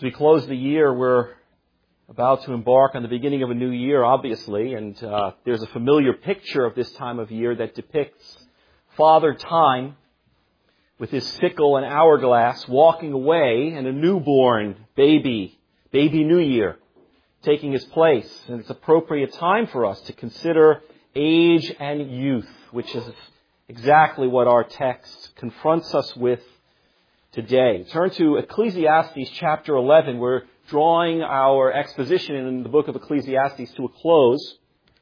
As we close the year, we're about to embark on the beginning of a new year, obviously, and there's a familiar picture of this time of year that depicts Father Time with his sickle and hourglass walking away and a newborn baby New Year, taking his place. And it's appropriate time for us to consider age and youth, which is exactly what our text confronts us with today. Turn to Ecclesiastes chapter 11. We're drawing our exposition in the book of Ecclesiastes to a close.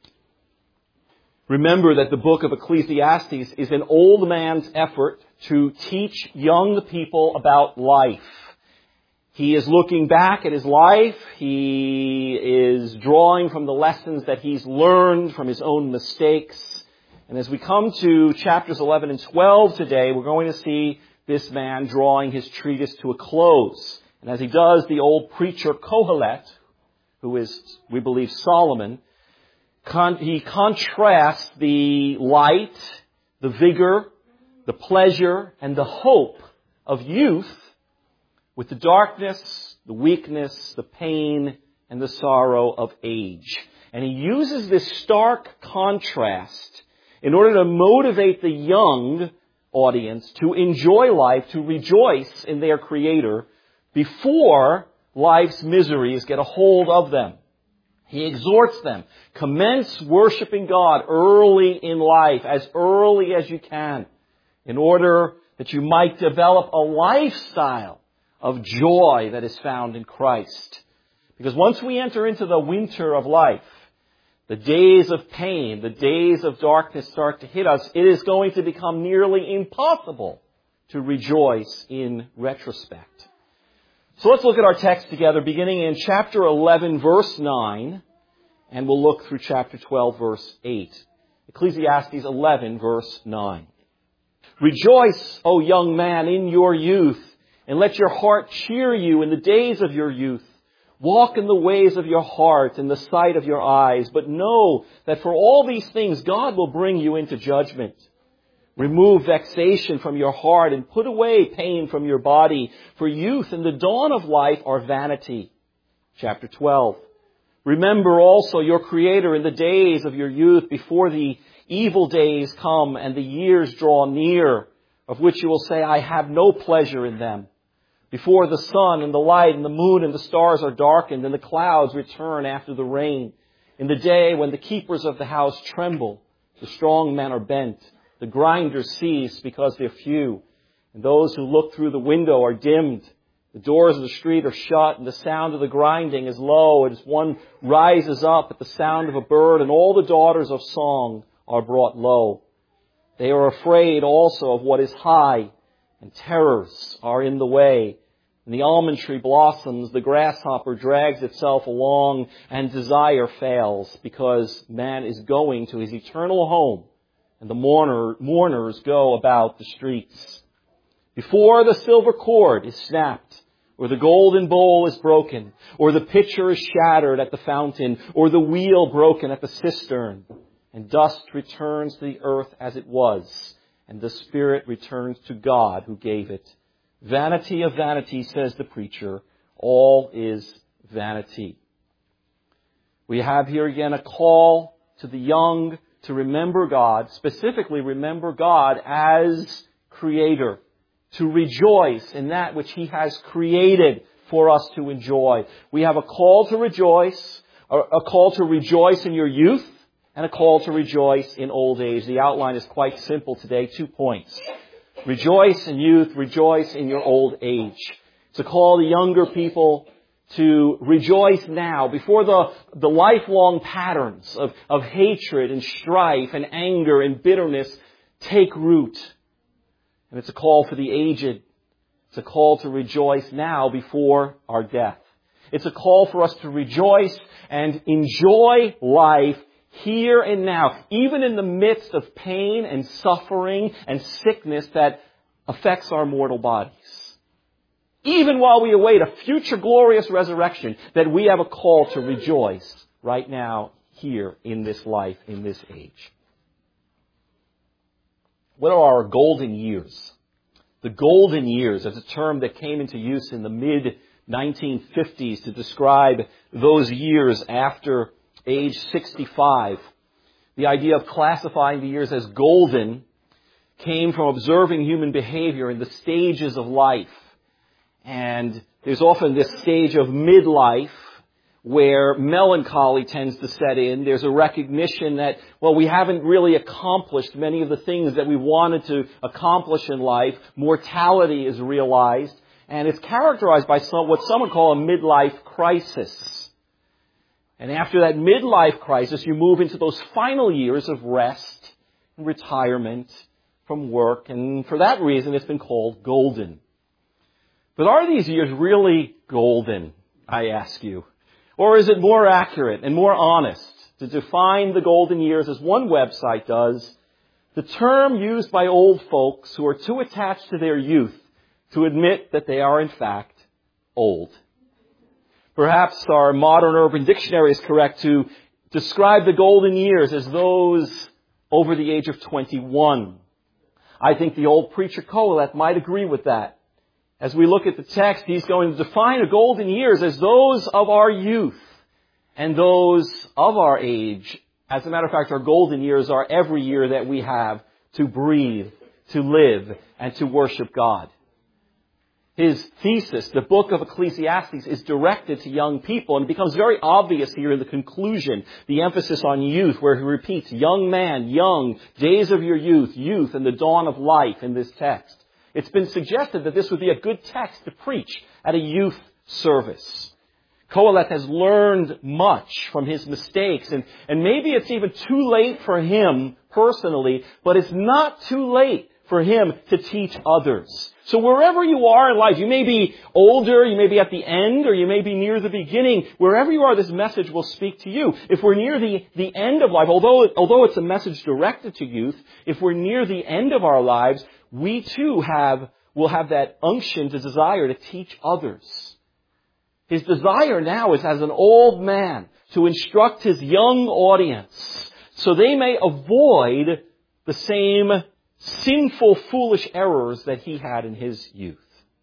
Remember that the book of Ecclesiastes is an old man's effort to teach young people about life. He is looking back at his life. He is drawing from the lessons that he's learned from his own mistakes. And as we come to chapters 11 and 12 today, we're going to see this man drawing his treatise to a close. And as he does, the old preacher Kohelet, who is, we believe, Solomon, he contrasts the light, the vigor, the pleasure, and the hope of youth with the darkness, the weakness, the pain, and the sorrow of age. And he uses this stark contrast in order to motivate the young audience to enjoy life, to rejoice in their Creator before life's miseries get a hold of them. He exhorts them, commence worshiping God early in life, as early as you can, in order that you might develop a lifestyle of joy that is found in Christ. Because once we enter into the winter of life, the days of pain, the days of darkness start to hit us, it is going to become nearly impossible to rejoice in retrospect. So let's look at our text together, beginning in chapter 11, verse 9, and we'll look through chapter 12, verse 8. Ecclesiastes 11, verse 9. Rejoice, O young man, in your youth, and let your heart cheer you in the days of your youth. Walk in the ways of your heart, in the sight of your eyes, but know that for all these things God will bring you into judgment. Remove vexation from your heart and put away pain from your body, for youth and the dawn of life are vanity. Chapter 12. Remember also your Creator in the days of your youth, before the evil days come and the years draw near, of which you will say, I have no pleasure in them. Before the sun and the light and the moon and the stars are darkened and the clouds return after the rain. In the day when the keepers of the house tremble, the strong men are bent, the grinders cease because they're few, and those who look through the window are dimmed. The doors of the street are shut and the sound of the grinding is low as one rises up at the sound of a bird, and all the daughters of song are brought low. They are afraid also of what is high, and terrors are in the way. And the almond tree blossoms, the grasshopper drags itself along, and desire fails, because man is going to his eternal home, and the mourners go about the streets. Before the silver cord is snapped, or the golden bowl is broken, or the pitcher is shattered at the fountain, or the wheel broken at the cistern, and dust returns to the earth as it was, and the spirit returns to God who gave it. Vanity of vanity, says the preacher, all is vanity. We have here again a call to the young to remember God, specifically remember God as Creator, to rejoice in that which He has created for us to enjoy. We have a call to rejoice, a call to rejoice in your youth, and a call to rejoice in old age. The outline is quite simple today. 2 points. Rejoice in youth, rejoice in your old age. It's a call to younger people to rejoice now before the lifelong patterns of hatred and strife and anger and bitterness take root. And it's a call for the aged. It's a call to rejoice now before our death. It's a call for us to rejoice and enjoy life here and now, even in the midst of pain and suffering and sickness that affects our mortal bodies. Even while we await a future glorious resurrection, that we have a call to rejoice right now, here, in this life, in this age. What are our golden years? The golden years is a term that came into use in the 1950s to describe those years after age 65. The idea of classifying the years as golden came from observing human behavior in the stages of life. And there's often this stage of midlife where melancholy tends to set in. There's a recognition that, well, we haven't really accomplished many of the things that we wanted to accomplish in life. Mortality is realized, and it's characterized by what some would call a midlife crisis. And after that midlife crisis, you move into those final years of rest and retirement from work, and for that reason, it's been called golden. But are these years really golden, I ask you? Or is it more accurate and more honest to define the golden years as one website does, the term used by old folks who are too attached to their youth to admit that they are in fact old? Perhaps our modern urban dictionary is correct to describe the golden years as those over the age of 21. I think the old preacher Kohelet might agree with that. As we look at the text, he's going to define the golden years as those of our youth and those of our age. As a matter of fact, our golden years are every year that we have to breathe, to live, and to worship God. His thesis, the book of Ecclesiastes, is directed to young people, and it becomes very obvious here in the conclusion, the emphasis on youth, where he repeats, young man, young, days of your youth, youth, and the dawn of life in this text. It's been suggested that this would be a good text to preach at a youth service. Kohelet has learned much from his mistakes, and maybe it's even too late for him personally, but it's not too late for him to teach others. So wherever you are in life, you may be older, you may be at the end, or you may be near the beginning. Wherever you are, this message will speak to you. If we're near the end of life, although it's a message directed to youth, if we're near the end of our lives, we too will have that unction to desire to teach others. His desire now is as an old man to instruct his young audience so they may avoid the same sinful, foolish errors that he had in his youth.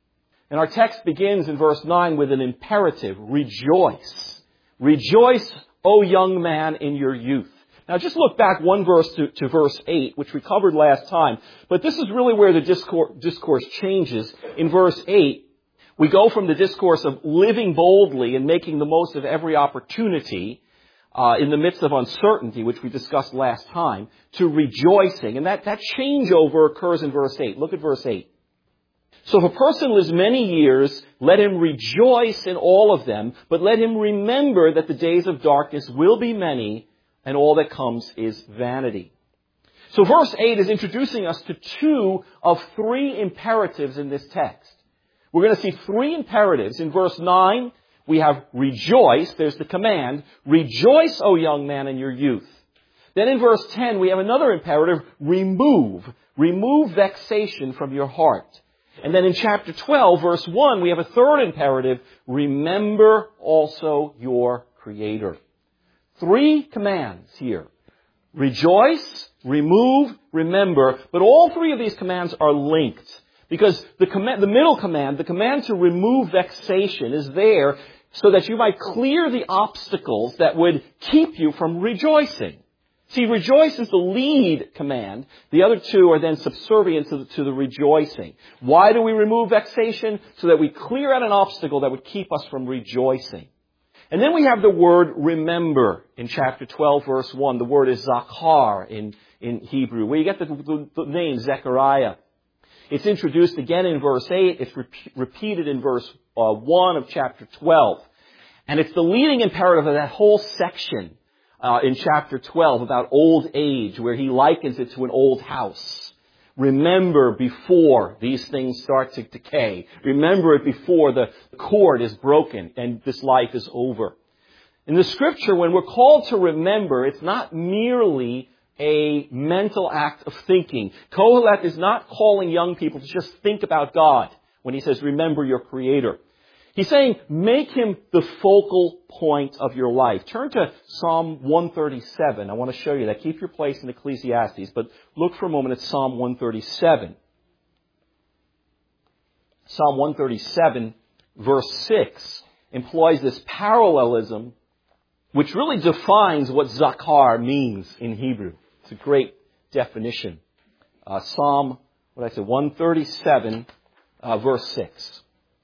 And our text begins in verse 9 with an imperative, rejoice. Rejoice, O young man, in your youth. Now just look back one verse to verse 8, which we covered last time. But this is really where the discourse changes. In verse 8, we go from the discourse of living boldly and making the most of every opportunity in the midst of uncertainty, which we discussed last time, to rejoicing. And that changeover occurs in verse 8. Look at verse 8. So if a person lives many years, let him rejoice in all of them, but let him remember that the days of darkness will be many, and all that comes is vanity. So verse 8 is introducing us to two of three imperatives in this text. We're going to see three imperatives. In verse 9, we have rejoice. There's the command. Rejoice, O young man, in your youth. Then in verse 10, we have another imperative. Remove. Remove vexation from your heart. And then in chapter 12, verse 1, we have a third imperative. Remember also your Creator. Three commands here. Rejoice, remove, remember. But all three of these commands are linked. Because the middle command, the command to remove vexation, is there so that you might clear the obstacles that would keep you from rejoicing. See, rejoice is the lead command. The other two are then subservient to the rejoicing. Why do we remove vexation? So that we clear out an obstacle that would keep us from rejoicing. And then we have the word remember in chapter 12, verse 1. The word is zakar in Hebrew, where you get the name Zechariah. It's introduced again in verse 8. It's repeated in verse 1 of chapter 12. And it's the leading imperative of that whole section in chapter 12 about old age, where he likens it to an old house. Remember before these things start to decay. Remember it before the cord is broken and this life is over. In the scripture, when we're called to remember, it's not merely a mental act of thinking. Kohelet is not calling young people to just think about God when he says, remember your Creator. He's saying, make him the focal point of your life. Turn to Psalm 137. I want to show you that. Keep your place in Ecclesiastes, but look for a moment at Psalm 137. Psalm 137, verse 6 employs this parallelism which really defines what zakar means in Hebrew. It's a great definition. Psalm, 137, verse 6.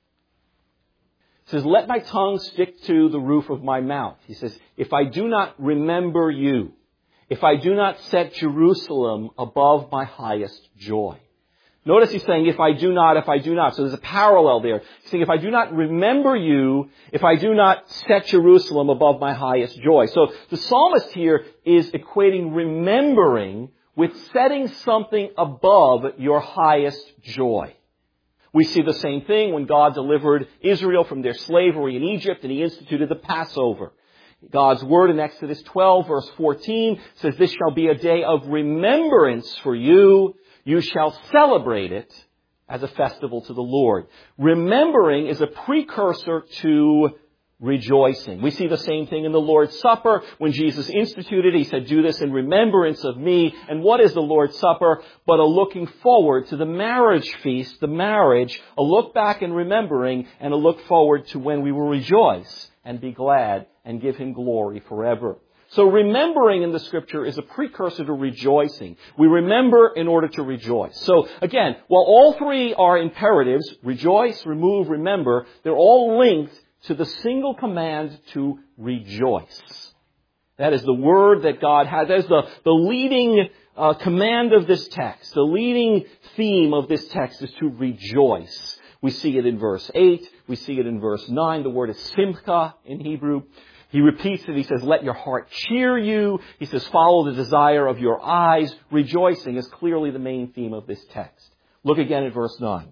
It says, let my tongue stick to the roof of my mouth. He says, if I do not remember you, if I do not set Jerusalem above my highest joy. Notice he's saying, if I do not. So there's a parallel there. He's saying, if I do not remember you, if I do not set Jerusalem above my highest joy. So the psalmist here is equating remembering with setting something above your highest joy. We see the same thing when God delivered Israel from their slavery in Egypt and He instituted the Passover. God's word in Exodus 12 verse 14 says, this shall be a day of remembrance for you. You shall celebrate it as a festival to the Lord. Remembering is a precursor to rejoicing. We see the same thing in the Lord's Supper. When Jesus instituted, He said, do this in remembrance of me. And what is the Lord's Supper but a looking forward to the marriage feast, the marriage, a look back and remembering, and a look forward to when we will rejoice and be glad and give Him glory forever. So remembering in the Scripture is a precursor to rejoicing. We remember in order to rejoice. So again, while all three are imperatives, rejoice, remove, remember, they're all linked to the single command to rejoice. That is the word that God has. That is the leading command of this text. The leading theme of this text is to rejoice. We see it in verse 8. We see it in verse 9. The word is simcha in Hebrew. He repeats it. He says, let your heart cheer you. He says, follow the desire of your eyes. Rejoicing is clearly the main theme of this text. Look again at verse 9.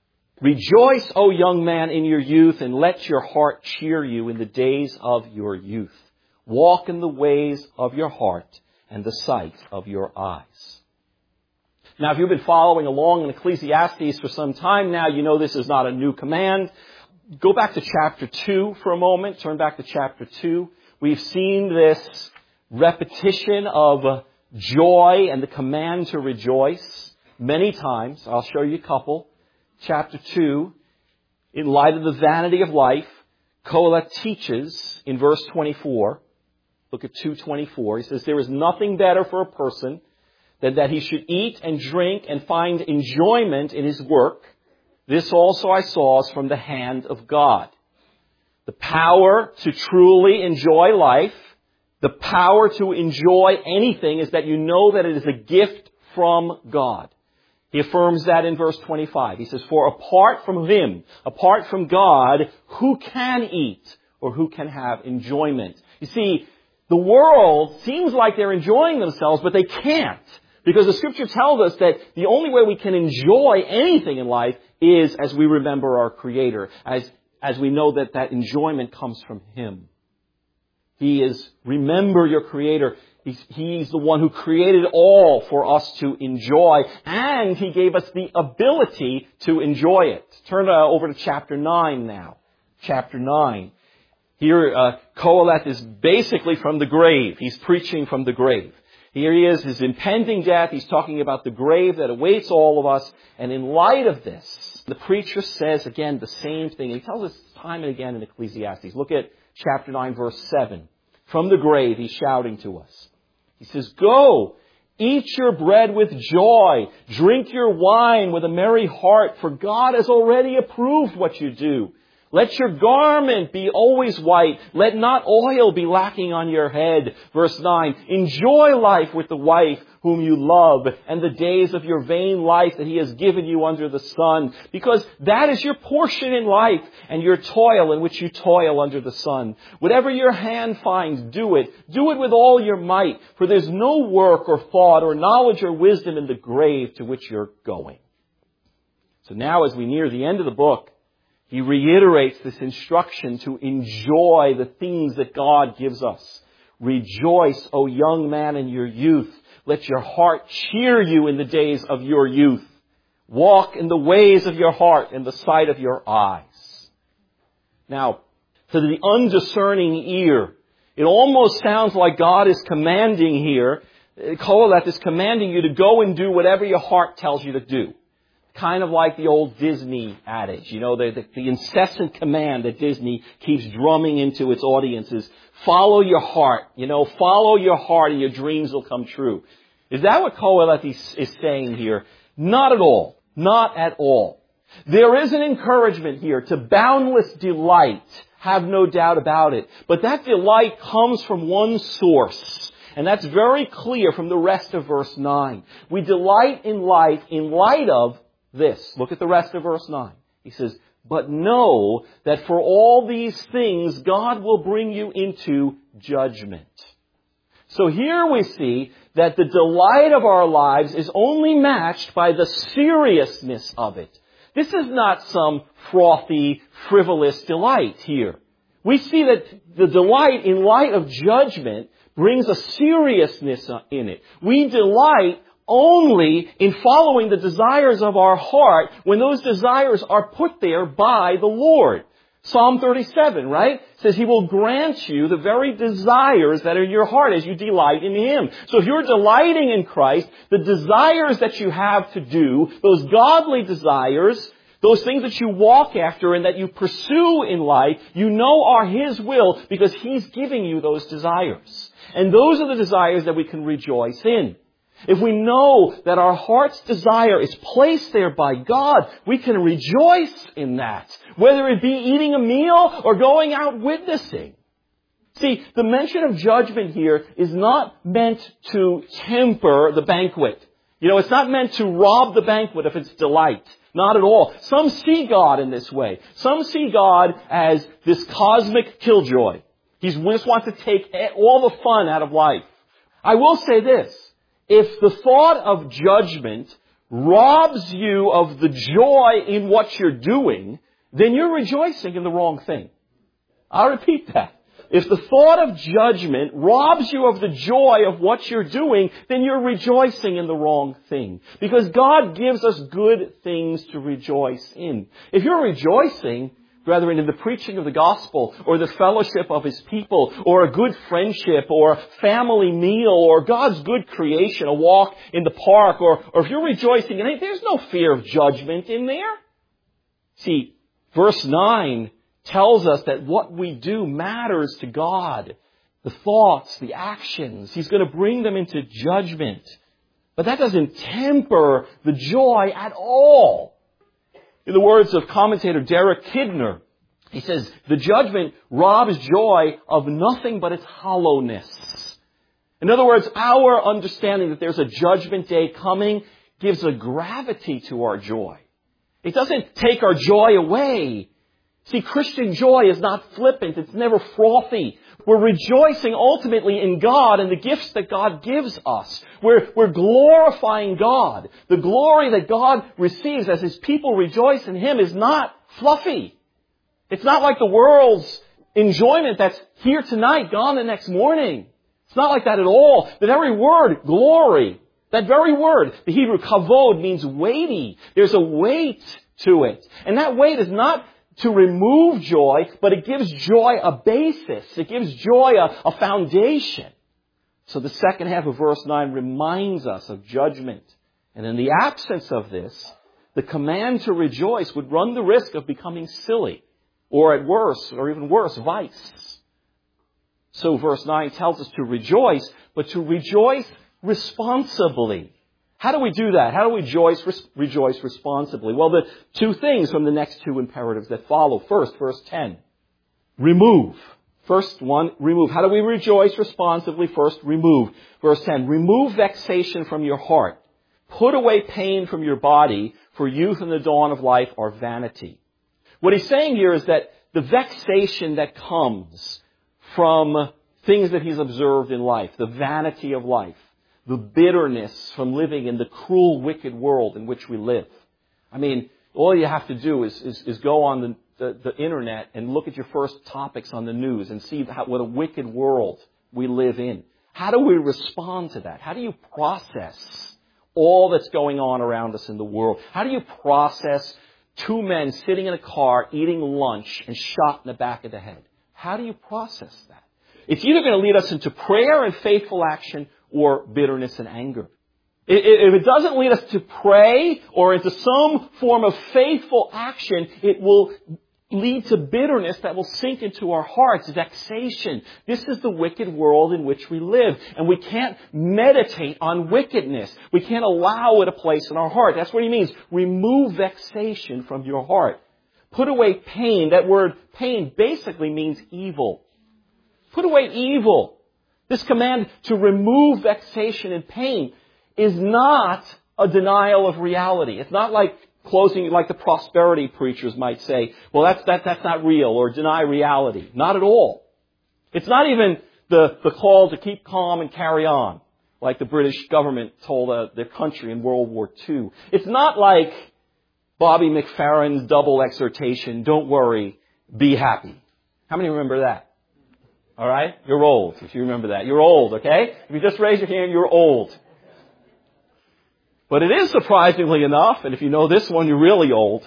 Rejoice, O young man, in your youth, and let your heart cheer you in the days of your youth. Walk in the ways of your heart and the sight of your eyes. Now, if you've been following along in Ecclesiastes for some time now, you know this is not a new command. Go back to chapter 2 for a moment. Turn back to chapter 2. We've seen this repetition of joy and the command to rejoice many times. I'll show you a couple. Chapter 2, in light of the vanity of life, Kohelet teaches in verse 24. Look at 2:24. He says, there is nothing better for a person than that he should eat and drink and find enjoyment in his work. This also I saw is from the hand of God. The power to truly enjoy life, the power to enjoy anything is that you know that it is a gift from God. He affirms that in verse 25. He says, for apart from Him, apart from God, who can eat or who can have enjoyment? You see, the world seems like they're enjoying themselves, but they can't. Because the Scripture tells us that the only way we can enjoy anything in life is as we remember our Creator, as we know that that enjoyment comes from Him. He is, remember your Creator. He's the one who created all for us to enjoy, and He gave us the ability to enjoy it. Turn over to chapter 9 now. Chapter 9. Here, Kohelet is basically from the grave. He's preaching from the grave. Here he is, his impending death. He's talking about the grave that awaits all of us. And in light of this, the preacher says again the same thing. He tells us time and again in Ecclesiastes. Look at chapter 9, verse 7. From the grave, he's shouting to us. He says, go, eat your bread with joy. Drink your wine with a merry heart, for God has already approved what you do. Let your garment be always white. Let not oil be lacking on your head. Verse 9, enjoy life with the wife whom you love and the days of your vain life that He has given you under the sun. Because that is your portion in life and your toil in which you toil under the sun. Whatever your hand finds, do it. Do it with all your might. For there's no work or thought or knowledge or wisdom in the grave to which you're going. So now as we near the end of the book, he reiterates this instruction to enjoy the things that God gives us. Rejoice, O young man, in your youth. Let your heart cheer you in the days of your youth. Walk in the ways of your heart and the sight of your eyes. Now, to the undiscerning ear, it almost sounds like God is commanding here. Kohelet is commanding you to go and do whatever your heart tells you to do. kind of like the old Disney adage, the incessant command that Disney keeps drumming into its audiences. Follow your heart, follow your heart and your dreams will come true. Is that what Koheleth is saying here? Not at all. Not at all. There is an encouragement here to boundless delight. Have no doubt about it. But that delight comes from one source. And that's very clear from the rest of verse 9. We delight in life in light of this. Look at the rest of verse 9. He says, but know that for all these things God will bring you into judgment. So here we see that the delight of our lives is only matched by the seriousness of it. This is not some frothy, frivolous delight here. We see that the delight in light of judgment brings a seriousness in it. We delight only in following the desires of our heart when those desires are put there by the Lord. Psalm 37, right? Says He will grant you the very desires that are in your heart as you delight in Him. So if you're delighting in Christ, the desires that you have to do, those godly desires, those things that you walk after and that you pursue in life, are His will because He's giving you those desires. And those are the desires that we can rejoice in. If we know that our heart's desire is placed there by God, we can rejoice in that, whether it be eating a meal or going out witnessing. See, the mention of judgment here is not meant to temper the banquet. It's not meant to rob the banquet of its delight. Not at all. Some see God in this way. Some see God as this cosmic killjoy. He just wants to take all the fun out of life. I will say this. If the thought of judgment robs you of the joy in what you're doing, then you're rejoicing in the wrong thing. I'll repeat that. If the thought of judgment robs you of the joy of what you're doing, then you're rejoicing in the wrong thing. Because God gives us good things to rejoice in. If you're rejoicing, brethren, in the preaching of the gospel, or the fellowship of His people, or a good friendship, or a family meal, or God's good creation, a walk in the park, or if you're rejoicing in it, there's no fear of judgment in there. See, verse 9 tells us that what we do matters to God. The thoughts, the actions, He's going to bring them into judgment. But that doesn't temper the joy at all. In the words of commentator Derek Kidner, he says, the judgment robs joy of nothing but its hollowness. In other words, our understanding that there's a judgment day coming gives a gravity to our joy. It doesn't take our joy away. See, Christian joy is not flippant. It's never frothy. We're rejoicing ultimately in God and the gifts that God gives us. We're glorifying God. The glory that God receives as His people rejoice in Him is not fluffy. It's not like the world's enjoyment that's here tonight, gone the next morning. It's not like that at all. The very word, glory, that very word, the Hebrew kavod, means weighty. There's a weight to it. And that weight is not to remove joy, but it gives joy a basis. It gives joy a foundation. So the second half of verse 9 reminds us of judgment. And in the absence of this, the command to rejoice would run the risk of becoming silly, or at worst, or even worse, vice. So verse 9 tells us to rejoice, but to rejoice responsibly. How do we do that? How do we rejoice responsibly? Well, the two things from the next two imperatives that follow. First, verse 10. Remove. First one, remove. How do we rejoice responsibly? First, remove. Verse 10. Remove vexation from your heart. Put away pain from your body, for youth and the dawn of life are vanity. What he's saying here is that the vexation that comes from things that he's observed in life, the vanity of life, the bitterness from living in the cruel, wicked world in which we live. I mean, all you have to do is go on the internet and look at your first topics on the news and see what a wicked world we live in. How do we respond to that? How do you process all that's going on around us in the world? How do you process two men sitting in a car eating lunch and shot in the back of the head? How do you process that? It's either going to lead us into prayer and faithful action or bitterness and anger. If it doesn't lead us to pray or into some form of faithful action, it will lead to bitterness that will sink into our hearts, vexation. This is the wicked world in which we live, and we can't meditate on wickedness. We can't allow it a place in our heart. That's what he means. Remove vexation from your heart. Put away pain. That word pain basically means evil. Put away evil. This command to remove vexation and pain is not a denial of reality. It's not like closing, like the prosperity preachers might say, well, that's not real, or deny reality. Not at all. It's not even the call to keep calm and carry on, like the British government told their country in World War II. It's not like Bobby McFerrin's double exhortation, don't worry, be happy. How many remember that? All right? You're old, if you remember that. You're old, okay? If you just raise your hand, you're old. But it is surprisingly enough, and if you know this one, you're really old.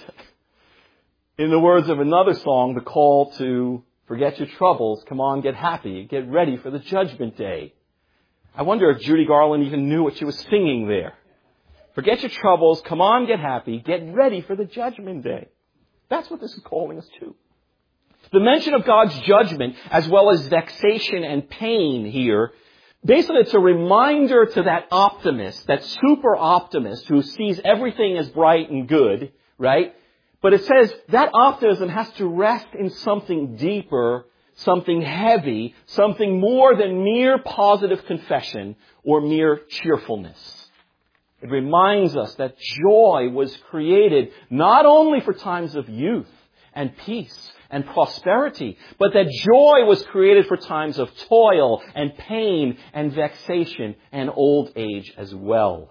In the words of another song, the call to forget your troubles, come on, get happy, get ready for the judgment day. I wonder if Judy Garland even knew what she was singing there. Forget your troubles, come on, get happy, get ready for the judgment day. That's what this is calling us to. The mention of God's judgment, as well as vexation and pain here, basically it's a reminder to that optimist, that super optimist who sees everything as bright and good, right? But it says that optimism has to rest in something deeper, something heavy, something more than mere positive confession or mere cheerfulness. It reminds us that joy was created not only for times of youth and peace and prosperity, but that joy was created for times of toil and pain and vexation and old age as well.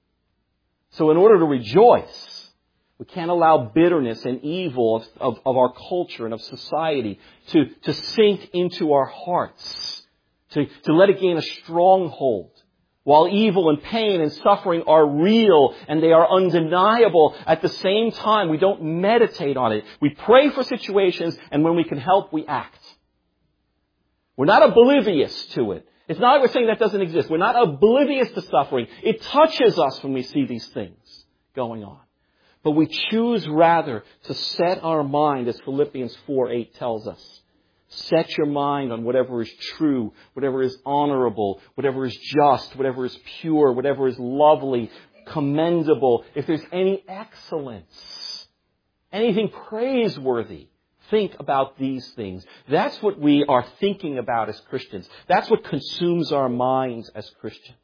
So in order to rejoice, we can't allow bitterness and evil of our culture and of society to sink into our hearts, to let it gain a stronghold. While evil and pain and suffering are real and they are undeniable, at the same time, we don't meditate on it. We pray for situations, and when we can help, we act. We're not oblivious to it. It's not like we're saying that doesn't exist. We're not oblivious to suffering. It touches us when we see these things going on. But we choose rather to set our mind, as Philippians 4:8 tells us. Set your mind on whatever is true, whatever is honorable, whatever is just, whatever is pure, whatever is lovely, commendable. If there's any excellence, anything praiseworthy, think about these things. That's what we are thinking about as Christians. That's what consumes our minds as Christians.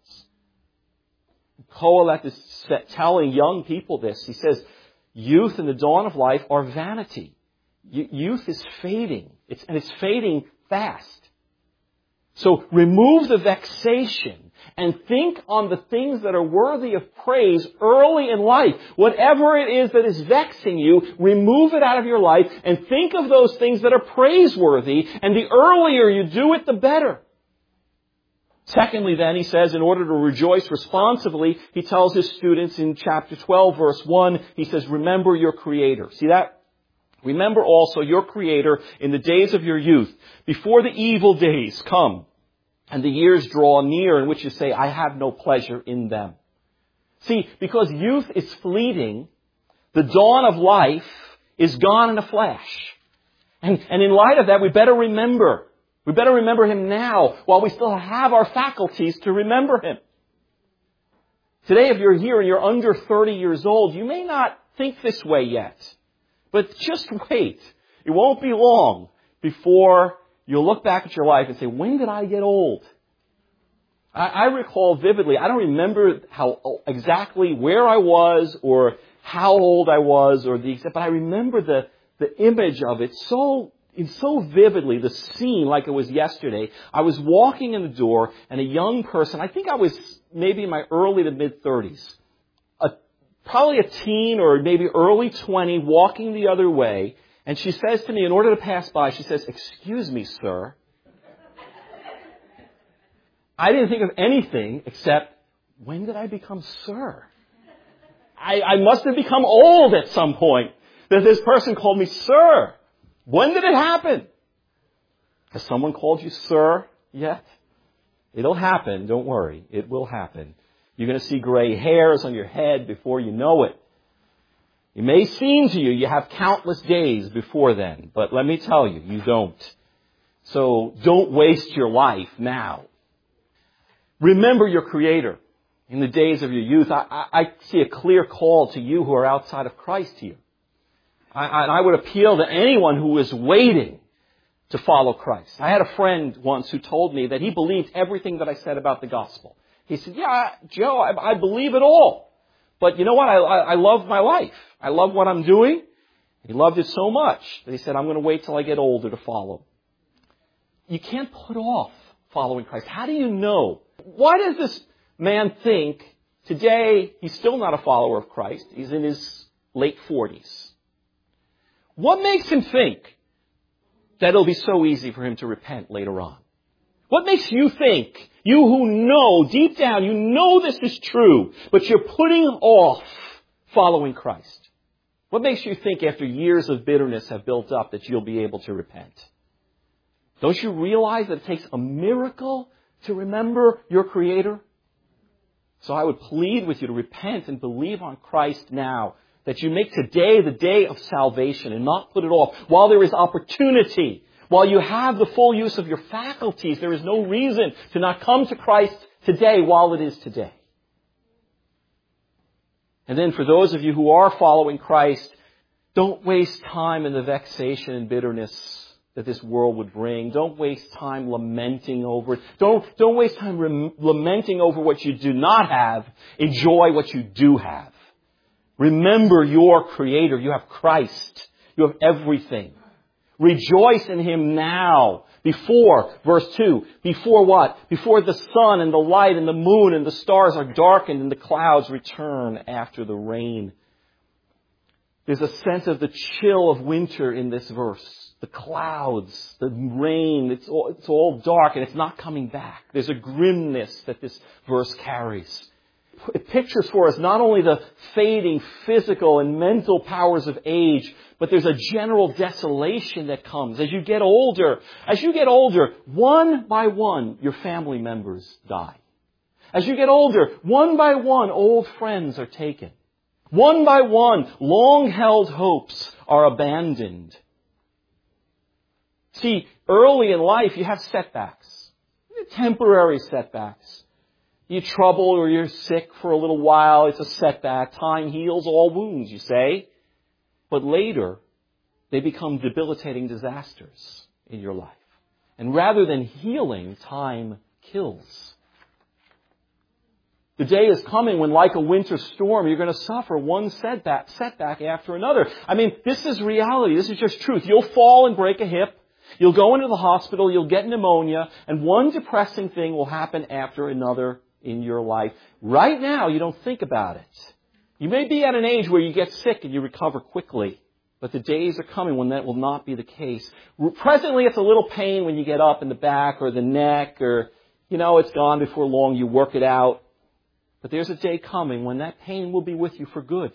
Kohelet is telling young people this. He says, youth in the dawn of life are vanity. Youth is fading, and it's fading fast. So remove the vexation and think on the things that are worthy of praise early in life. Whatever it is that is vexing you, remove it out of your life and think of those things that are praiseworthy, and the earlier you do it, the better. Secondly, then, he says, in order to rejoice responsibly, he tells his students in chapter 12, verse 1, he says, remember your Creator. See that? Remember also your Creator in the days of your youth, before the evil days come and the years draw near in which you say, I have no pleasure in them. See, because youth is fleeting, the dawn of life is gone in a flash. And in light of that, we better remember. We better remember Him now while we still have our faculties to remember Him. Today, if you're here and you're under 30 years old, you may not think this way yet. But just wait. It won't be long before you'll look back at your life and say, when did I get old? I recall vividly, I don't remember exactly where I was or how old I was but I remember the image of it so vividly, the scene like it was yesterday. I was walking in the door and a young person, I think I was maybe in my early to mid-30s, probably a teen or maybe early 20, walking the other way. And she says to me, in order to pass by, she says, excuse me, sir. I didn't think of anything except, when did I become sir? I must have become old at some point that this person called me sir. When did it happen? Has someone called you sir yet? It'll happen. Don't worry. It will happen. You're going to see gray hairs on your head before you know it. It may seem to you you have countless days before then, but let me tell you, you don't. So don't waste your life now. Remember your Creator in the days of your youth. I see a clear call to you who are outside of Christ here. I would appeal to anyone who is waiting to follow Christ. I had a friend once who told me that he believed everything that I said about the gospel. He said, yeah, Joe, I believe it all. But you know what? I love my life. I love what I'm doing. He loved it so much that he said, I'm going to wait till I get older to follow. You can't put off following Christ. How do you know? Why does this man think today he's still not a follower of Christ? He's in his late 40s. What makes him think that it'll be so easy for him to repent later on? What makes you think, you who know, deep down, you know this is true, but you're putting off following Christ? What makes you think after years of bitterness have built up that you'll be able to repent? Don't you realize that it takes a miracle to remember your Creator? So I would plead with you to repent and believe on Christ now, that you make today the day of salvation and not put it off. While there is opportunity, while you have the full use of your faculties, there is no reason to not come to Christ today while it is today. And then for those of you who are following Christ, don't waste time in the vexation and bitterness that this world would bring. Don't waste time lamenting over it. Don't waste time lamenting over what you do not have. Enjoy what you do have. Remember your Creator. You have Christ. You have everything. Rejoice in Him now. Before, verse 2, before what? Before the sun and the light and the moon and the stars are darkened and the clouds return after the rain. There's a sense of the chill of winter in this verse. The clouds, the rain, it's all dark and it's not coming back. There's a grimness that this verse carries. It pictures for us not only the fading physical and mental powers of age, but there's a general desolation that comes as you get older. As you get older, one by one, your family members die. As you get older, one by one, old friends are taken. One by one, long-held hopes are abandoned. See, early in life, you have setbacks. Temporary setbacks. You're troubled or you're sick for a little while. It's a setback. Time heals all wounds, you say. But later, they become debilitating disasters in your life. And rather than healing, time kills. The day is coming when, like a winter storm, you're going to suffer one setback after another. I mean, this is reality. This is just truth. You'll fall and break a hip. You'll go into the hospital. You'll get pneumonia. And one depressing thing will happen after another in your life. Right now, you don't think about it. You may be at an age where you get sick and you recover quickly. But the days are coming when that will not be the case. Presently, it's a little pain when you get up in the back or the neck or, it's gone before long. You work it out. But there's a day coming when that pain will be with you for good.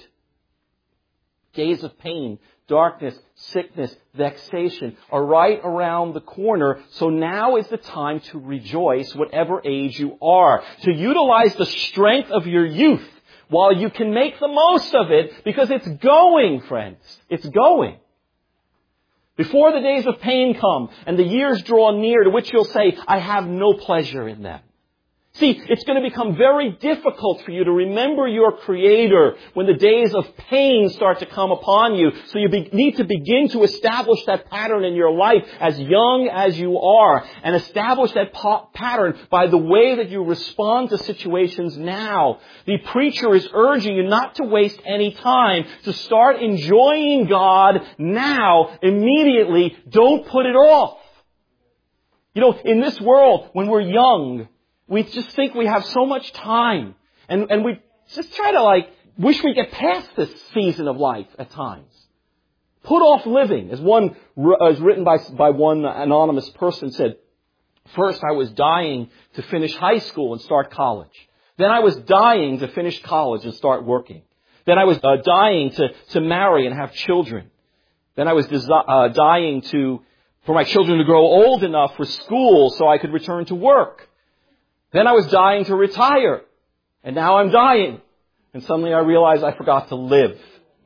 Days of pain, darkness, sickness, vexation are right around the corner. So now is the time to rejoice, whatever age you are. To utilize the strength of your youth while you can make the most of it, because it's going, friends. It's going. Before the days of pain come and the years draw near to which you'll say, I have no pleasure in them. See, it's going to become very difficult for you to remember your Creator when the days of pain start to come upon you. So you need to begin to establish that pattern in your life as young as you are, and establish that pattern by the way that you respond to situations now. The preacher is urging you not to waste any time, to start enjoying God now, immediately. Don't put it off. In this world, when we're young, we just think we have so much time. And we just try to wish we get past this season of life at times. Put off living, as written by one anonymous person said, first I was dying to finish high school and start college. Then I was dying to finish college and start working. Then I was dying to marry and have children. Then I was dying for my children to grow old enough for school so I could return to work. Then I was dying to retire. And now I'm dying. And suddenly I realize I forgot to live.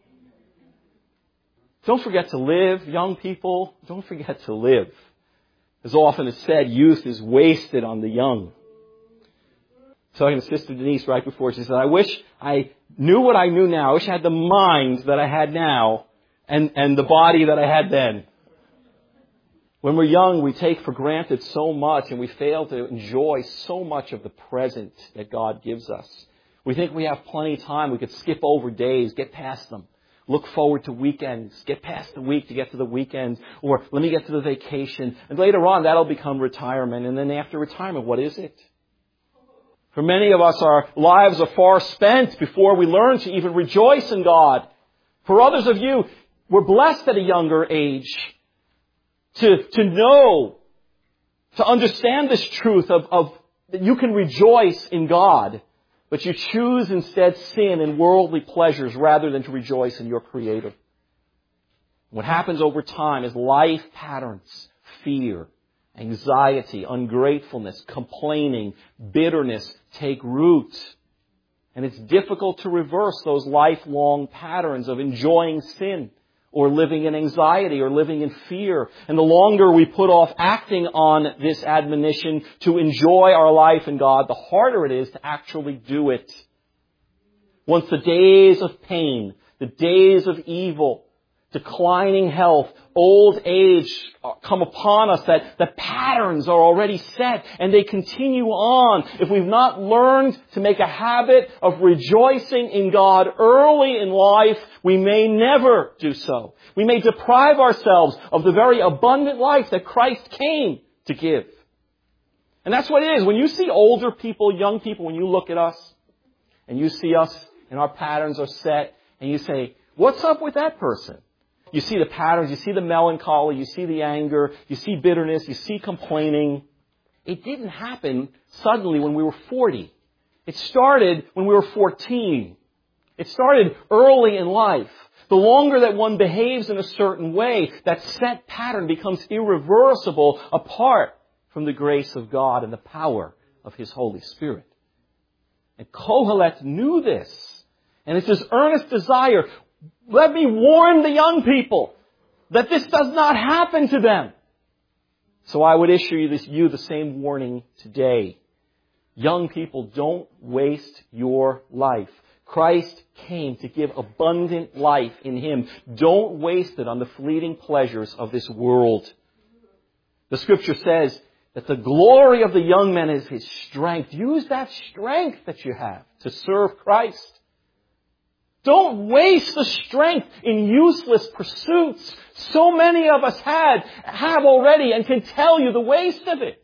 Don't forget to live, young people. Don't forget to live. As often is said, youth is wasted on the young. Talking to Sister Denise right before, she said, I wish I knew what I knew now. I wish I had the mind that I had now and the body that I had then. When we're young, we take for granted so much and we fail to enjoy so much of the present that God gives us. We think we have plenty of time. We could skip over days, get past them. Look forward to weekends. Get past the week to get to the weekend. Or let me get to the vacation. And later on, that'll become retirement. And then after retirement, what is it? For many of us, our lives are far spent before we learn to even rejoice in God. For others of you, we're blessed at a younger age to know, to understand this truth of that you can rejoice in God. But you choose instead sin and worldly pleasures rather than to rejoice in your Creator. What happens over time is life patterns, fear, anxiety, ungratefulness, complaining, bitterness take root. And it's difficult to reverse those lifelong patterns of enjoying sin or living in anxiety or living in fear. And the longer we put off acting on this admonition to enjoy our life in God, the harder it is to actually do it. Once the days of pain, the days of evil, declining health, old age come upon us, that the patterns are already set and they continue on. If we've not learned to make a habit of rejoicing in God early in life, we may never do so. We may deprive ourselves of the very abundant life that Christ came to give. And that's what it is. When you see older people, young people, when you look at us and you see us and our patterns are set and you say, what's up with that person? You see the patterns, you see the melancholy, you see the anger, you see bitterness, you see complaining. It didn't happen suddenly when we were 40. It started when we were 14. It started early in life. The longer that one behaves in a certain way, that set pattern becomes irreversible apart from the grace of God and the power of His Holy Spirit. And Kohelet knew this. And it's his earnest desire, let me warn the young people that this does not happen to them. So I would issue you the same warning today. Young people, don't waste your life. Christ came to give abundant life in Him. Don't waste it on the fleeting pleasures of this world. The Scripture says that the glory of the young man is his strength. Use that strength that you have to serve Christ. Don't waste the strength in useless pursuits. So many of us have already and can tell you the waste of it.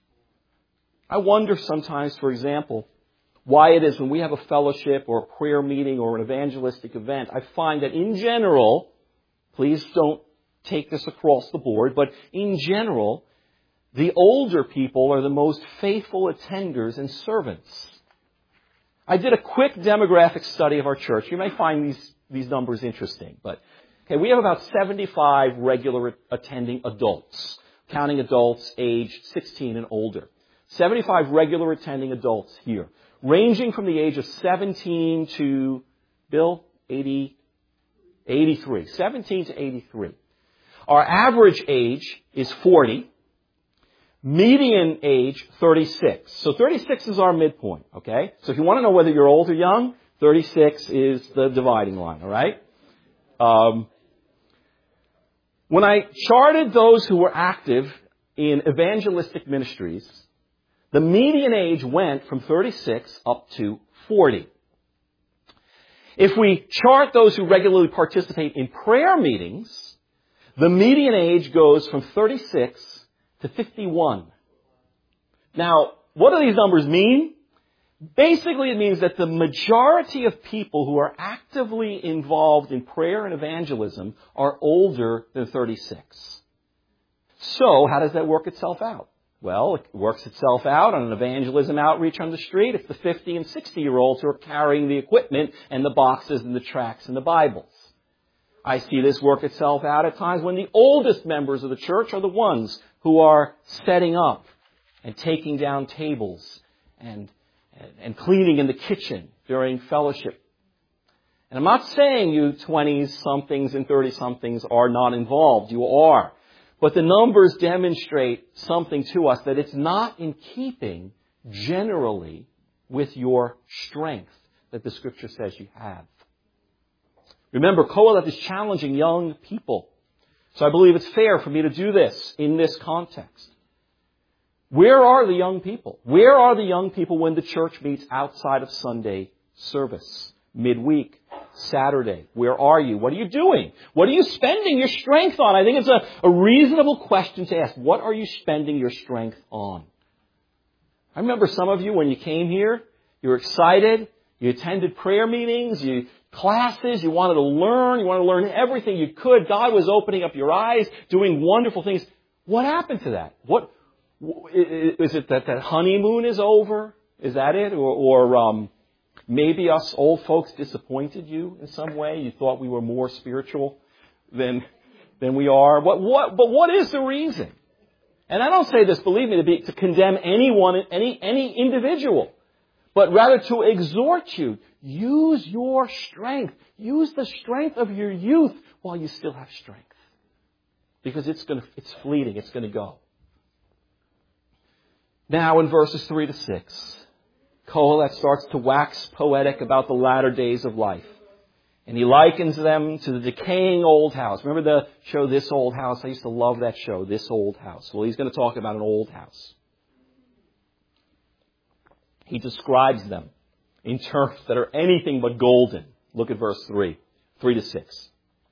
I wonder sometimes, for example, why it is when we have a fellowship or a prayer meeting or an evangelistic event, I find that in general, please don't take this across the board, but in general, the older people are the most faithful attenders and servants. I did a quick demographic study of our church. You may find these numbers interesting, but we have about 75 regular attending adults, counting adults aged 16 and older. 75 regular attending adults here, ranging from the age of 17 to, Bill, 83. 17 to 83. Our average age is 40. Median age, 36. So 36 is our midpoint, okay? So if you want to know whether you're old or young, 36 is the dividing line, all right? When I charted those who were active in evangelistic ministries, the median age went from 36 up to 40. If we chart those who regularly participate in prayer meetings, the median age goes from 36 to 51. Now, what do these numbers mean? Basically, it means that the majority of people who are actively involved in prayer and evangelism are older than 36. So, how does that work itself out? Well, it works itself out on an evangelism outreach on the street. It's the 50 and 60-year-olds who are carrying the equipment and the boxes and the tracts and the Bibles. I see this work itself out at times when the oldest members of the church are the ones who are setting up and taking down tables and and cleaning in the kitchen during fellowship. And I'm not saying you 20-somethings and 30-somethings are not involved. You are. But the numbers demonstrate something to us, that it's not in keeping generally with your strength that the Scripture says you have. Remember, Kohelet is challenging young people. So I believe it's fair for me to do this in this context. Where are the young people? Where are the young people when the church meets outside of Sunday service? Midweek, Saturday. Where are you? What are you doing? What are you spending your strength on? I think it's a reasonable question to ask. What are you spending your strength on? I remember some of you, when you came here, you were excited. You attended prayer meetings, classes, you wanted to learn everything you could. God was opening up your eyes, doing wonderful things. What happened to that? Is it that honeymoon is over? Is that it? Or maybe us old folks disappointed you in some way? You thought we were more spiritual than we are? But what is the reason? And I don't say this, believe me, to condemn anyone, any individual, but rather to exhort you. Use your strength. Use the strength of your youth while you still have strength. Because it's fleeting. It's going to go. Now in verses 3 to 6, Kohelet starts to wax poetic about the latter days of life. And he likens them to the decaying old house. Remember the show This Old House? I used to love that show, This Old House. Well, he's going to talk about an old house. He describes them in terms that are anything but golden. Look at verse 3 to 6.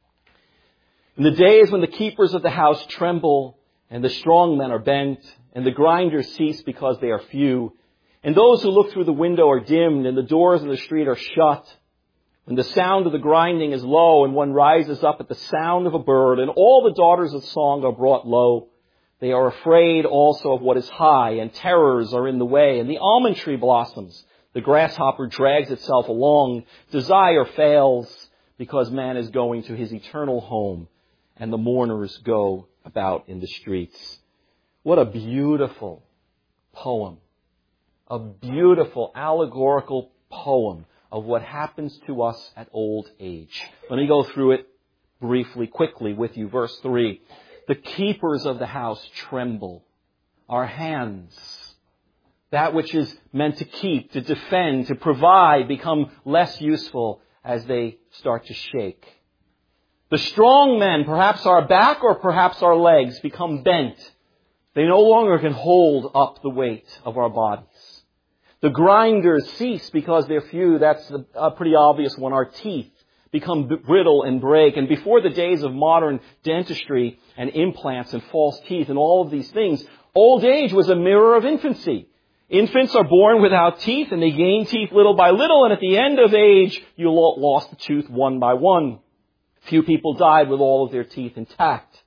In the days when the keepers of the house tremble, and the strong men are bent, and the grinders cease because they are few, and those who look through the window are dimmed, and the doors of the street are shut, when the sound of the grinding is low, and one rises up at the sound of a bird, and all the daughters of song are brought low, they are afraid also of what is high, and terrors are in the way, and the almond tree blossoms. The grasshopper drags itself along. Desire fails because man is going to his eternal home, and the mourners go about in the streets. What a beautiful poem. A beautiful allegorical poem of what happens to us at old age. Let me go through it briefly, quickly with you. Verse 3. The keepers of the house tremble. Our hands, that which is meant to keep, to defend, to provide, become less useful as they start to shake. The strong men, perhaps our back or perhaps our legs, become bent. They no longer can hold up the weight of our bodies. The grinders cease because they're few. That's a pretty obvious one. Our teeth become brittle and break. And before the days of modern dentistry and implants and false teeth and all of these things, old age was a mirror of infancy. Infants are born without teeth, and they gain teeth little by little, and at the end of age, you lost the tooth one by one. Few people died with all of their teeth intact.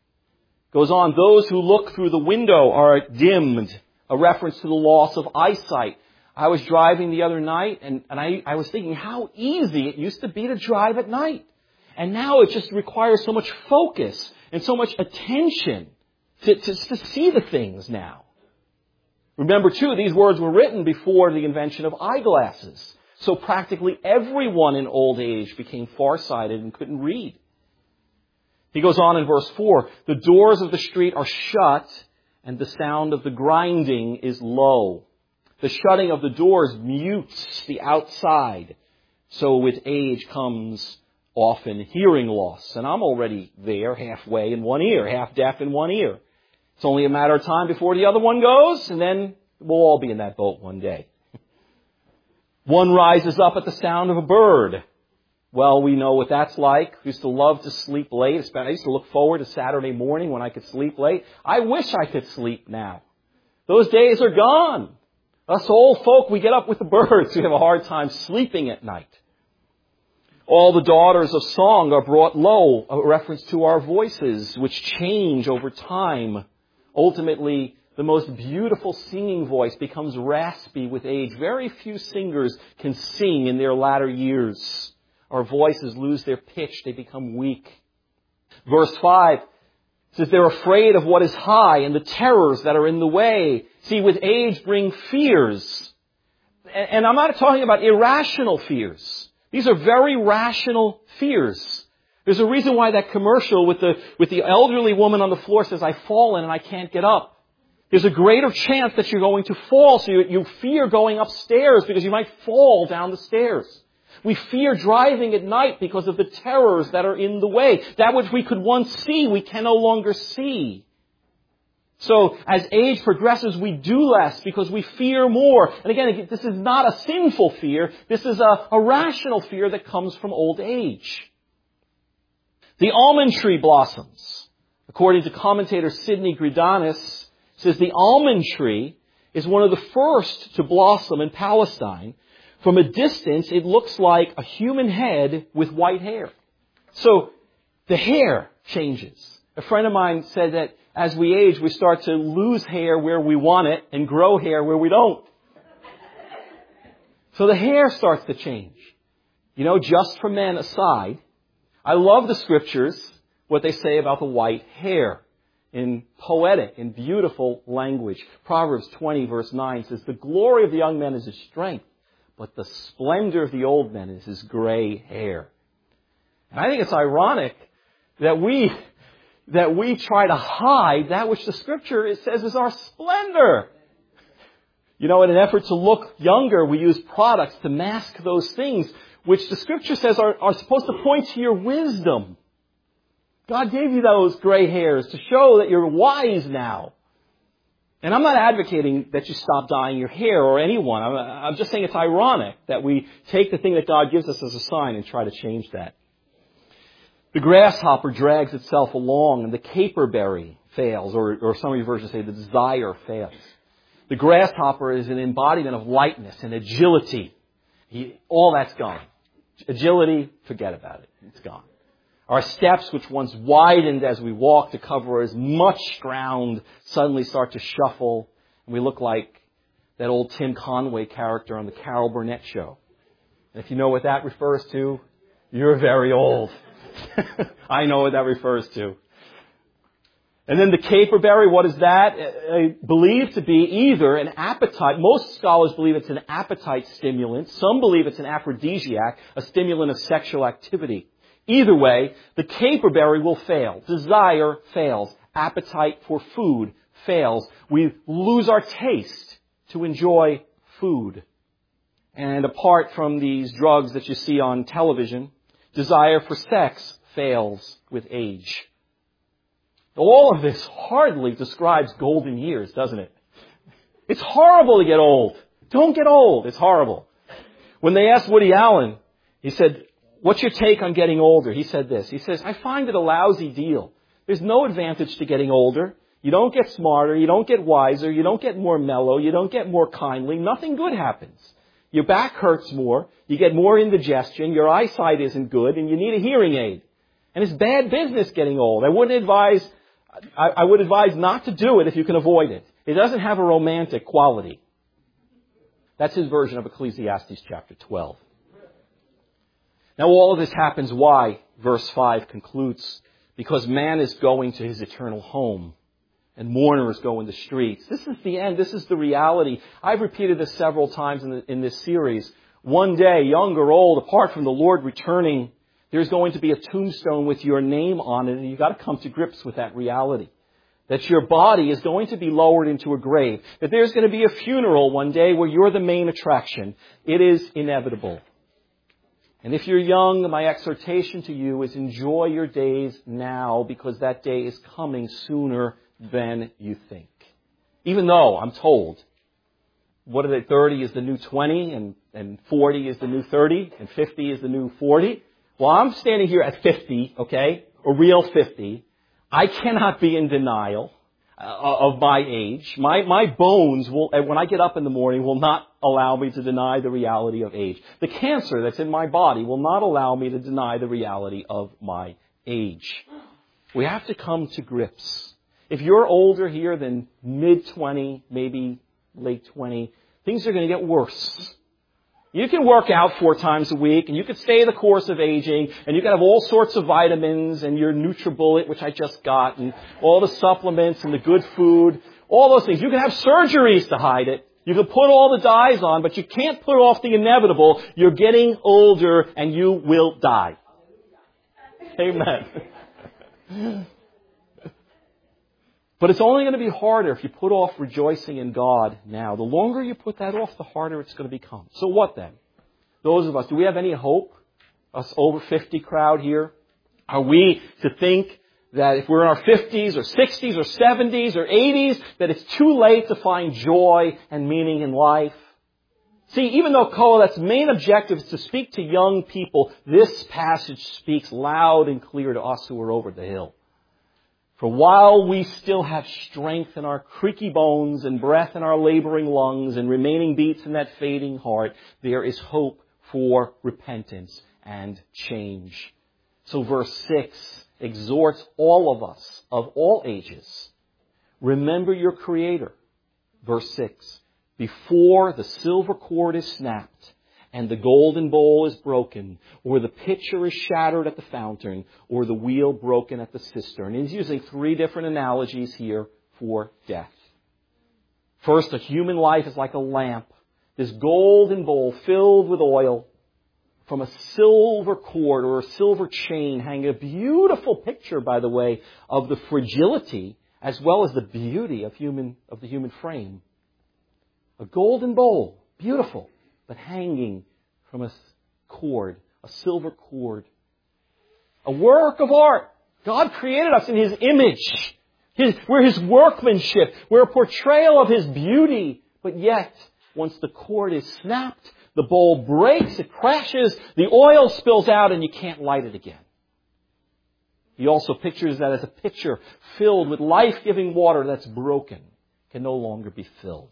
Goes on, those who look through the window are dimmed, a reference to the loss of eyesight. I was driving the other night, and I was thinking how easy it used to be to drive at night. And now it just requires so much focus and so much attention to see the things now. Remember, too, these words were written before the invention of eyeglasses. So practically everyone in old age became farsighted and couldn't read. He goes on in verse 4, the doors of the street are shut, and the sound of the grinding is low. The shutting of the doors mutes the outside. So with age comes often hearing loss. And I'm already there, halfway in one ear, half deaf in one ear. It's only a matter of time before the other one goes, and then we'll all be in that boat one day. One rises up at the sound of a bird. Well, we know what that's like. I used to love to sleep late. I used to look forward to Saturday morning when I could sleep late. I wish I could sleep now. Those days are gone. Us old folk, we get up with the birds. We have a hard time sleeping at night. All the daughters of song are brought low, a reference to our voices, which change over time. Ultimately, the most beautiful singing voice becomes raspy with age. Very few singers can sing in their latter years. Our voices lose their pitch. They become weak. Verse 5 says they're afraid of what is high and the terrors that are in the way. See, with age bring fears. And I'm not talking about irrational fears. These are very rational fears. There's a reason why that commercial with the elderly woman on the floor says, I've fallen and I can't get up. There's a greater chance that you're going to fall, so you fear going upstairs because you might fall down the stairs. We fear driving at night because of the terrors that are in the way. That which we could once see, we can no longer see. So as age progresses, we do less because we fear more. And again, this is not a sinful fear. This is a rational fear that comes from old age. The almond tree blossoms. According to commentator Sidney Greidanus, says the almond tree is one of the first to blossom in Palestine. From a distance, it looks like a human head with white hair. So the hair changes. A friend of mine said that as we age, we start to lose hair where we want it and grow hair where we don't. So the hair starts to change. You know, just for men aside, I love the scriptures, what they say about the white hair. In poetic and beautiful language. Proverbs 20 verse 9 says, the glory of the young man is his strength, but the splendor of the old men is his gray hair. And I think it's ironic that we try to hide that which the Scripture says is our splendor. You know, in an effort to look younger, we use products to mask those things which the Scripture says are supposed to point to your wisdom. God gave you those gray hairs to show that you're wise now. And I'm not advocating that you stop dyeing your hair or anyone. I'm just saying it's ironic that we take the thing that God gives us as a sign and try to change that. The grasshopper drags itself along and the caperberry fails, or some of your versions say the desire fails. The grasshopper is an embodiment of lightness and agility. All that's gone. Agility, forget about it. It's gone. Our steps, which once widened as we walk to cover as much ground, suddenly start to shuffle. And we look like that old Tim Conway character on the Carol Burnett show. And if you know what that refers to, you're very old. I know what that refers to. And then the caperberry, what is that? Believed to be either an appetite. Most scholars believe it's an appetite stimulant. Some believe it's an aphrodisiac, a stimulant of sexual activity. Either way, the caperberry will fail. Desire fails. Appetite for food fails. We lose our taste to enjoy food. And apart from these drugs that you see on television, desire for sex fails with age. All of this hardly describes golden years, doesn't it? It's horrible to get old. Don't get old. It's horrible. When they asked Woody Allen, he said, what's your take on getting older? He said this. He says, I find it a lousy deal. There's no advantage to getting older. You don't get smarter. You don't get wiser. You don't get more mellow. You don't get more kindly. Nothing good happens. Your back hurts more. You get more indigestion. Your eyesight isn't good. And you need a hearing aid. And it's bad business getting old. I would advise not to do it if you can avoid it. It doesn't have a romantic quality. That's his version of Ecclesiastes chapter 12. Now all of this happens why? Verse 5 concludes. Because man is going to his eternal home. And mourners go in the streets. This is the end. This is the reality. I've repeated this several times in this series. One day, young or old, apart from the Lord returning, there's going to be a tombstone with your name on it. And you've got to come to grips with that reality. That your body is going to be lowered into a grave. That there's going to be a funeral one day where you're the main attraction. It is inevitable. And if you're young, my exhortation to you is enjoy your days now because that day is coming sooner than you think. Even though I'm told, 30 is the new 20 and 40 is the new 30 and 50 is the new 40. Well, I'm standing here at 50, okay, a real 50. I cannot be in denial of my age. My bones will, when I get up in the morning, will not allow me to deny the reality of age. The cancer that's in my body will not allow me to deny the reality of my age. We have to come to grips. If you're older here than mid-20, maybe late 20, things are going to get worse. You can work out 4 times a week, and you can stay the course of aging, and you can have all sorts of vitamins, and your NutriBullet, which I just got, and all the supplements, and the good food, all those things. You can have surgeries to hide it. You can put all the dyes on, but you can't put off the inevitable. You're getting older and you will die. Amen. But it's only going to be harder if you put off rejoicing in God now. The longer you put that off, the harder it's going to become. So what then? Those of us, do we have any hope? Us over 50 crowd here? Are we to think that if we're in our 50s or 60s or 70s or 80s, that it's too late to find joy and meaning in life? See, even though Kohelet's main objective is to speak to young people, this passage speaks loud and clear to us who are over the hill. For while we still have strength in our creaky bones and breath in our laboring lungs and remaining beats in that fading heart, there is hope for repentance and change. So verse 6 exhorts all of us of all ages. Remember your Creator. Verse 6. Before the silver cord is snapped and the golden bowl is broken, or the pitcher is shattered at the fountain, or the wheel broken at the cistern. He's using 3 different analogies here for death. First, a human life is like a lamp. This golden bowl filled with oil. From a silver cord or a silver chain hanging, a beautiful picture, by the way, of the fragility as well as the beauty of the human frame. A golden bowl, beautiful, but hanging from a cord, a silver cord. A work of art. God created us in His image. We're His workmanship. We're a portrayal of His beauty. But yet, once the cord is snapped, the bowl breaks, it crashes, the oil spills out, and you can't light it again. He also pictures that as a pitcher filled with life-giving water that's broken, can no longer be filled.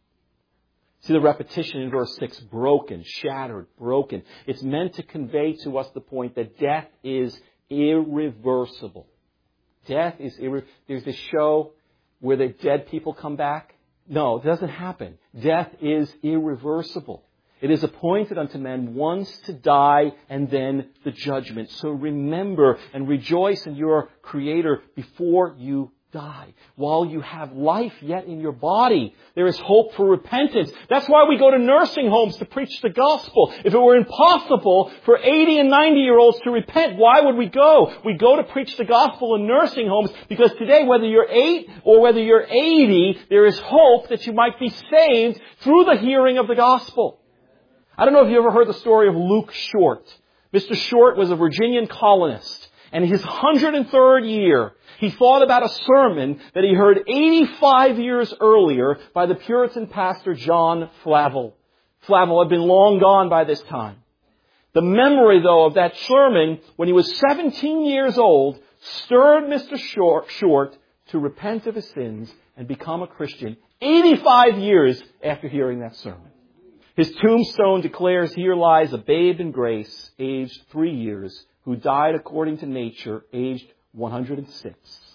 See the repetition in verse 6, broken, shattered, broken. It's meant to convey to us the point that death is irreversible. Death is irreversible. There's this show where the dead people come back. No, it doesn't happen. Death is irreversible. It is appointed unto men once to die and then the judgment. So remember and rejoice in your Creator before you die. While you have life yet in your body, there is hope for repentance. That's why we go to nursing homes to preach the gospel. If it were impossible for 80 and 90-year-olds to repent, why would we go? We go to preach the gospel in nursing homes because today, whether you're 8 or whether you're 80, there is hope that you might be saved through the hearing of the gospel. I don't know if you ever heard the story of Luke Short. Mr. Short was a Virginian colonist, and in his 103rd year, he thought about a sermon that he heard 85 years earlier by the Puritan pastor John Flavel. Flavel had been long gone by this time. The memory, though, of that sermon when he was 17 years old stirred Mr. Short to repent of his sins and become a Christian 85 years after hearing that sermon. His tombstone declares, "Here lies a babe in grace, aged 3 years, who died according to nature, aged 106.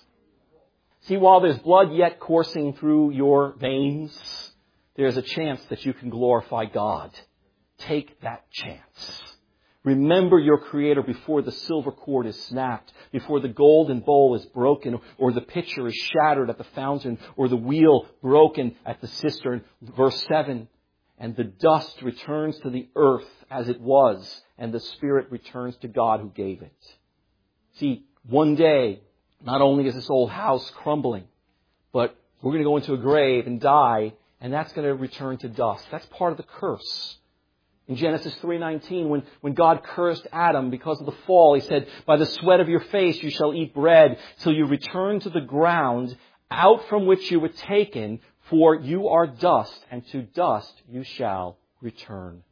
See, while there's blood yet coursing through your veins, there's a chance that you can glorify God. Take that chance. Remember your Creator before the silver cord is snapped, before the golden bowl is broken, or the pitcher is shattered at the fountain, or the wheel broken at the cistern." Verse 7, "And the dust returns to the earth as it was, and the spirit returns to God who gave it." See, one day, not only is this old house crumbling, but we're going to go into a grave and die, and that's going to return to dust. That's part of the curse. In Genesis 3:19, when God cursed Adam because of the fall, He said, "By the sweat of your face you shall eat bread till you return to the ground out from which you were taken, for you are dust, and to dust you shall return."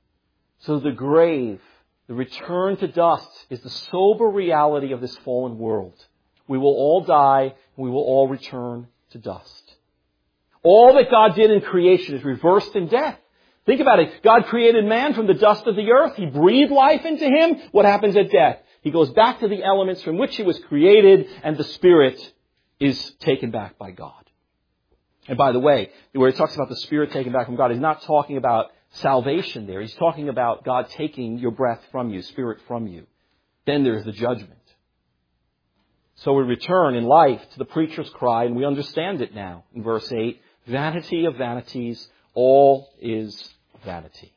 So the grave, the return to dust, is the sober reality of this fallen world. We will all die, and we will all return to dust. All that God did in creation is reversed in death. Think about it. God created man from the dust of the earth. He breathed life into him. What happens at death? He goes back to the elements from which he was created, and the spirit is taken back by God. And by the way, where he talks about the spirit taken back from God, he's not talking about salvation there. He's talking about God taking your breath from you, spirit from you. Then there's the judgment. So we return in life to the preacher's cry, and we understand it now in verse 8. "Vanity of vanities, All is vanity.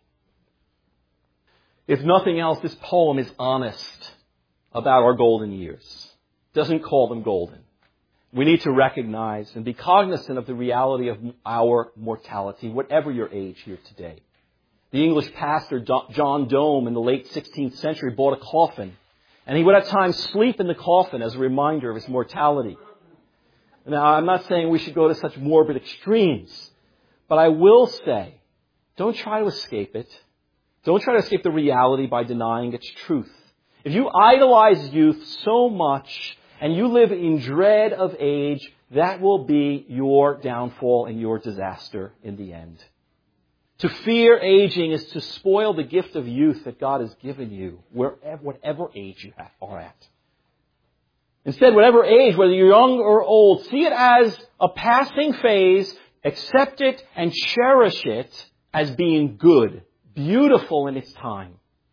If nothing else, this poem is honest about our golden years. It doesn't call them golden. We need to recognize and be cognizant of the reality of our mortality, whatever your age here today. The English pastor John Dome in the late 16th century bought a coffin, and he would at times sleep in the coffin as a reminder of his mortality. Now, I'm not saying we should go to such morbid extremes, but I will say, don't try to escape it. Don't try to escape the reality by denying its truth. If you idolize youth so much and you live in dread of age, that will be your downfall and your disaster in the end. To fear aging is to spoil the gift of youth that God has given you, whatever age you are at. Instead, whatever age, whether you're young or old, see it as a passing phase, accept it and cherish it as being good, beautiful in its time.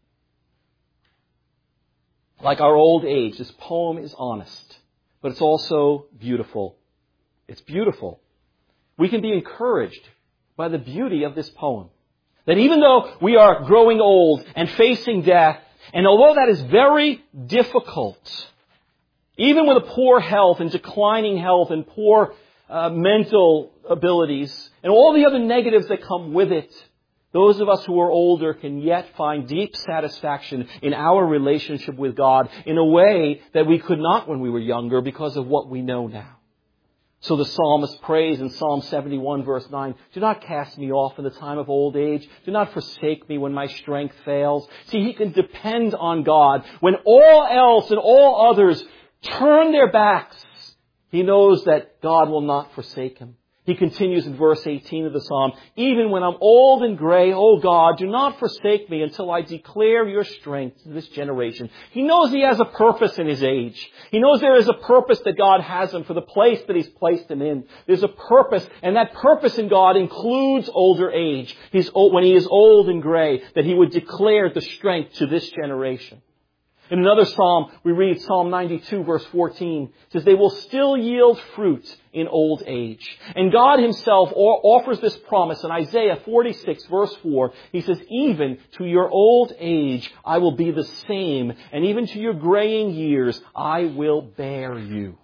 Like our old age, this poem is honest, but it's also beautiful. It's beautiful. We can be encouraged by the beauty of this poem. That even though we are growing old and facing death, and although that is very difficult, even with a poor health and declining health and poor mental abilities and all the other negatives that come with it, those of us who are older can yet find deep satisfaction in our relationship with God in a way that we could not when we were younger because of what we know now. So the psalmist prays in Psalm 71 verse 9, do not cast me off in the time of old age. Do not forsake me when my strength fails. See, he can depend on God. When all else and all others turn their backs, he knows that God will not forsake him. He continues in verse 18 of the psalm, even when I'm old and gray, O God, do not forsake me until I declare your strength to this generation. He knows he has a purpose in his age. He knows there is a purpose that God has him for the place that he's placed him in. There's a purpose, and that purpose in God includes older age. When he is old and gray, that he would declare the strength to this generation. In another psalm, we read Psalm 92 verse 14. It says, they will still yield fruit in old age. And God himself offers this promise in Isaiah 46 verse 4. He says, even to your old age I will be the same, and even to your graying years I will bear you.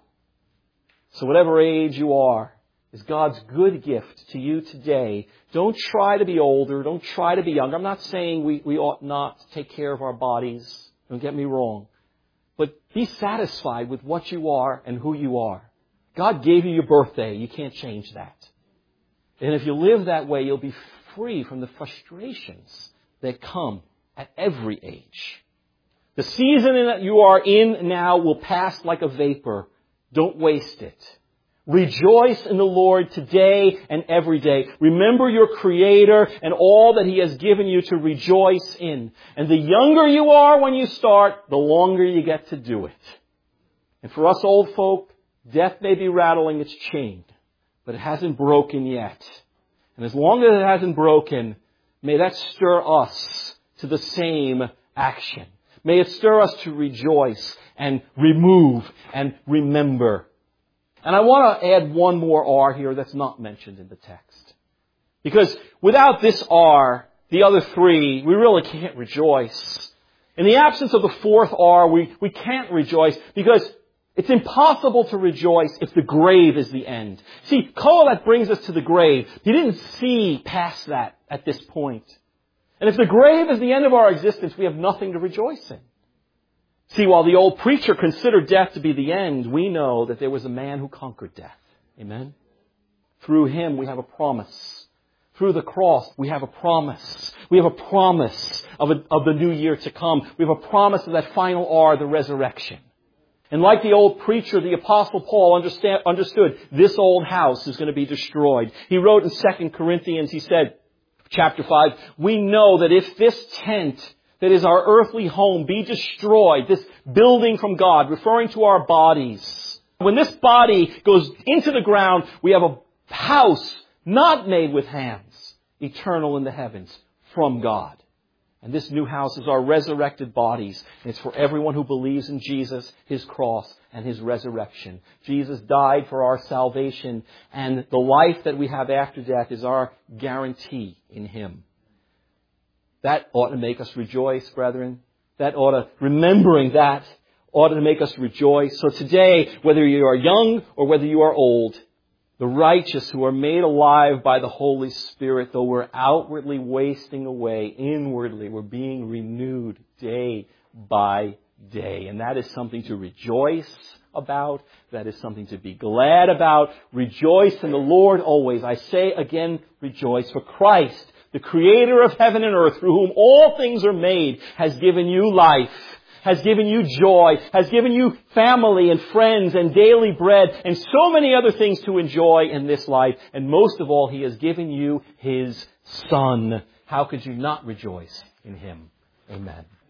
So whatever age you are is God's good gift to you today. Don't try to be older. Don't try to be younger. I'm not saying we ought not take care of our bodies. Don't get me wrong. But be satisfied with what you are and who you are. God gave you your birthday. You can't change that. And if you live that way, you'll be free from the frustrations that come at every age. The season that you are in now will pass like a vapor. Don't waste it. Rejoice in the Lord today and every day. Remember your Creator and all that He has given you to rejoice in. And the younger you are when you start, the longer you get to do it. And for us old folk, death may be rattling its chain, but it hasn't broken yet. And as long as it hasn't broken, may that stir us to the same action. May it stir us to rejoice and remove and remember. And I want to add one more R here that's not mentioned in the text. Because without this R, the other three, we really can't rejoice. In the absence of the fourth R, we can't rejoice because it's impossible to rejoice if the grave is the end. See, Kohelet brings us to the grave. He didn't see past that at this point. And if the grave is the end of our existence, we have nothing to rejoice in. See, while the old preacher considered death to be the end, we know that there was a man who conquered death. Amen? Through him, we have a promise. Through the cross, we have a promise. We have a promise of the new year to come. We have a promise of that final R, the resurrection. And like the old preacher, the Apostle Paul understood this old house is going to be destroyed. He wrote in 2 Corinthians, he said, chapter 5, we know that if this tent that is our earthly home be destroyed, this building from God, referring to our bodies. When this body goes into the ground, we have a house not made with hands, eternal in the heavens, from God. And this new house is our resurrected bodies. And it's for everyone who believes in Jesus, His cross, and His resurrection. Jesus died for our salvation, and the life that we have after death is our guarantee in Him. That ought to make us rejoice, brethren. Remembering that ought to make us rejoice. So today, whether you are young or whether you are old, the righteous who are made alive by the Holy Spirit, though we're outwardly wasting away, inwardly we're being renewed day by day. And that is something to rejoice about. That is something to be glad about. Rejoice in the Lord always. I say again, rejoice. For Christ, the Creator of heaven and earth, through whom all things are made, has given you life, has given you joy, has given you family and friends and daily bread and so many other things to enjoy in this life. And most of all, He has given you His Son. How could you not rejoice in Him? Amen.